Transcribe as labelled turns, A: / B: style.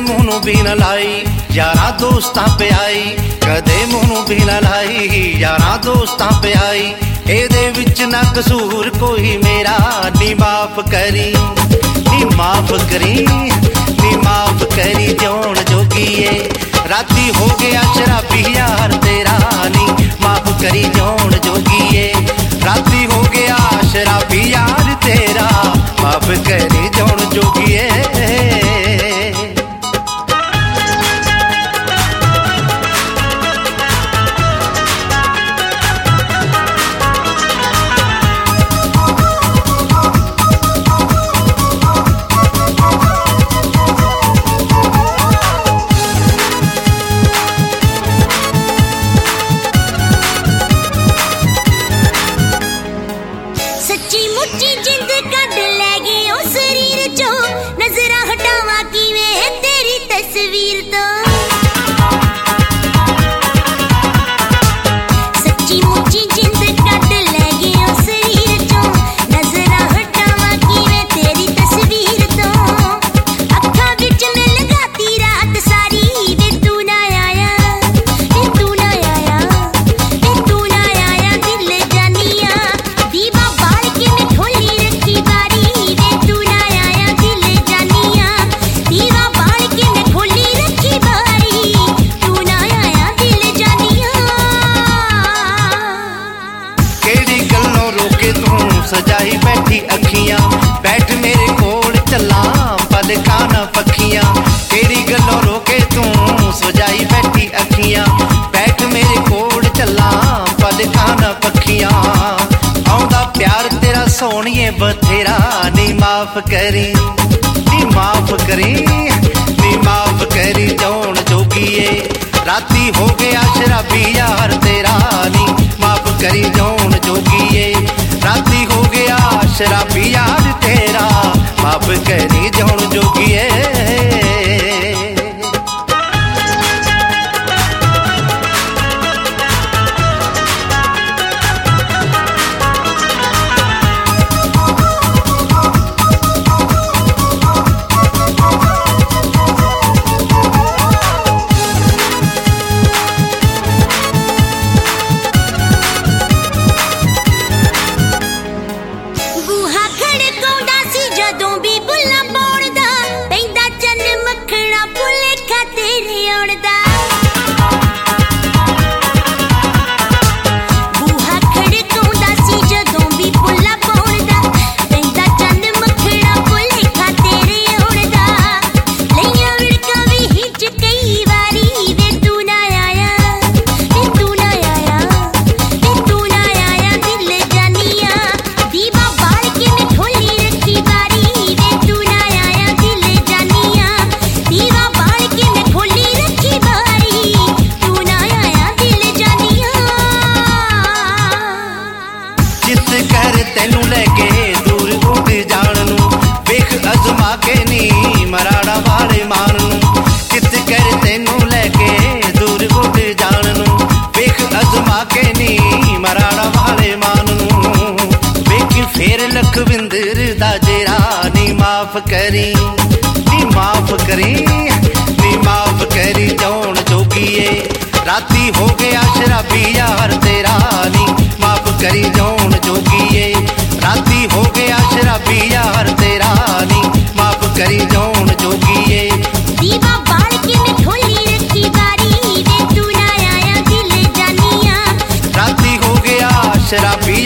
A: ਮੂੰਹ ਨੂੰ ਵੀ ਨਾ ਲਾਈ ਯਾਰਾਂ ਦੋਸਤਾਂ पे आई, ਕਦੇ ਮੂੰਹ ਨੂੰ ਵੀ ਨਾ ਲਾਈ ਯਾਰਾਂ ਦੋਸਤਾਂ पे आई। ਇਹਦੇ ਵਿੱਚ ਨਾ ਕਸੂਰ ਕੋਈ ਮੇਰਾ, ਨੀ ਮਾਫ ਕਰੀ ਨੀ ਮਾਫ ਕਰੀ ਨੀ ਮਾਫ ਕਰੀ ਜਿਉਣ ਜੋਗੀਏ। ਰਾਤੀ ਹੋ ਗਿਆ ਸ਼ਰਾਬੀ ਯਾਰ ਤੇਰਾ, ਨੀ ਮਾਫ ਕਰੀ ਜਿਉਣ ਜੋਗੀਏ। ਰਾਤੀ ਹੋ ਗਿਆ शराबी यार तेरा, माफ करी जौन जोगिए।
B: सच्ची मुच्ची जिंद कद ले गई ओ शरीर चो, नजरा हटावा किवें तेरी तस्वीर तो। सच्ची मुच्ची जिंद कद ले गई ओ शरीर चो, नजरा हटावा किवें तेरी तस्वीर तो। अखा विच मैं लगाती रात सारी, वे तू ना आया वे तू ना आया वे तू ना आया। दिल जानिया दीवा
A: सजाई बैठी अखियां, बैठ मेरे कोल चला पलकां ना पखियां। केड़ी गल्लों रोके तू सजाई बैठी अखियां, बैठ मेरे कोल चला पलकां ना पखियां। आउंदा प्यार तेरा सोहणिए बथेरा, नी माफ करी नी माफ करी नी माफ करी जौन जोगिए। राती हो गया शराबी यार तेरा, नी माफ करी जौन जोगिए। राती हो गया शराबी यार तेरा, माफ करी जौन जोगिए। तेनू लेके दूर उड़ जान नू, वेख अजमा के नी मराड़ा वाले मान नू। कित कर तेनू लेके दूर उड़ जान नू, वेख अजमा के नी मराड़ा वाले मान नू। वेख फेर लखविंदर दा जेरा, नी माफ करी नी माफ करी नी माफ करी जौन जोगिए। राती हो गया शराबी यार तेरा, नी माफ करी जौन जोगिए। राती हो गया शराबी यार तेरा, नी माफ करी जौन जोगिए।
B: दीवा बाल के मैं खोली रखी बारी, वे तू ना आया दिल जानिया।
A: राती हो गया शराबी